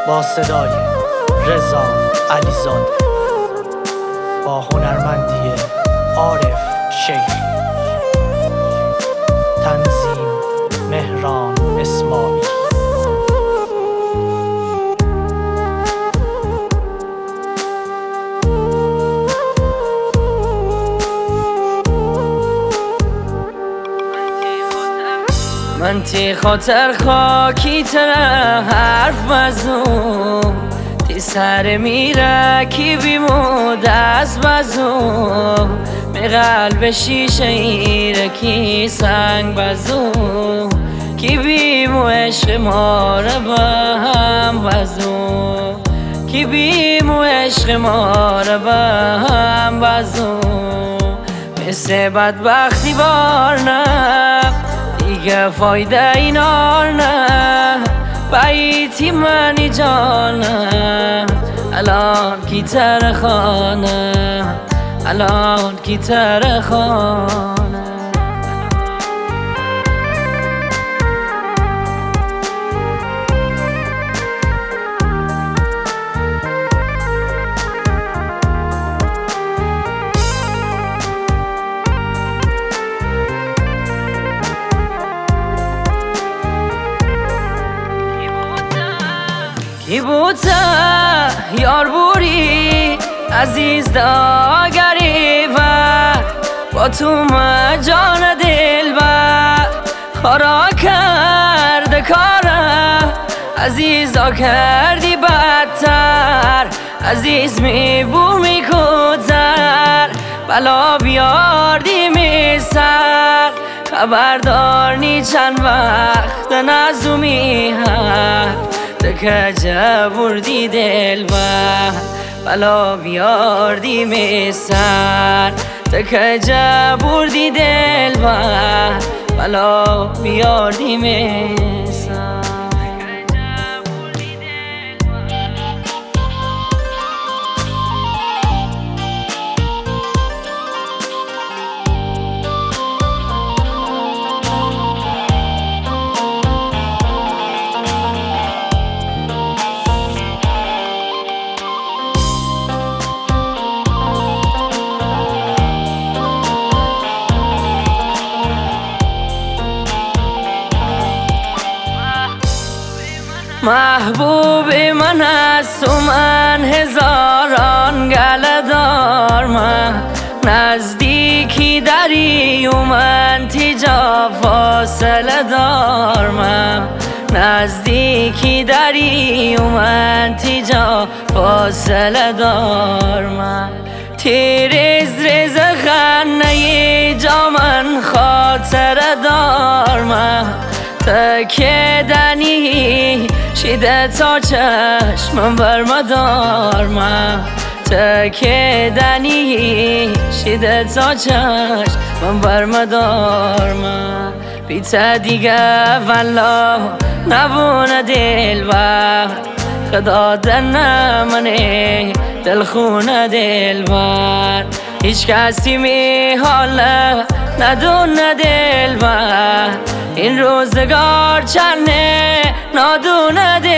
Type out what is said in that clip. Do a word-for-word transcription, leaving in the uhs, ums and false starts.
با صدای رضا علیزاده، با هنرمندی عارف شیخی، تنظیم مهران اسماعیل. من تی خاطر خاکی تره حرف بزو تی سر میره کی بیمو دست بزو می قلب شیشه ایره کی سنگ بزو کی بیمو عشق ماره با هم بزو کی بیمو عشق ماره با هم بزو مثل بدبختی بار نه دیگه فایده اینار نه بایتی منی جانه الان کی تر خانه الان کی تر خانه کی بوده یار بوری عزیز داگری و با تو ما جان دل و خارا کرده کارم عزیزا کردی بدتر عزیز می بو می کتر بلا بیاردی می سر خبردار نی چند وقت نزومی هر تکجه بردی دل و بلا بیاردی میسر تکجه بردی دل و بلا بیاردی میسر محبوب من است و من هزاران گله دار من نزدیکی داری و من تیجا فاصله دار من نزدیکی داری و من تیجا فاصله دار من تیرز رز خنه جا من خاطره دار من تکیدنی شیده تا چشمم برمدار من تکیدنی شیده تا چشمم برمدار من بیت دیگه والله نبونه دل و خدا دن منه دلخونه دل بر هیچ کسی می حاله ندونه دل بر این روزگار چنه نادونه دل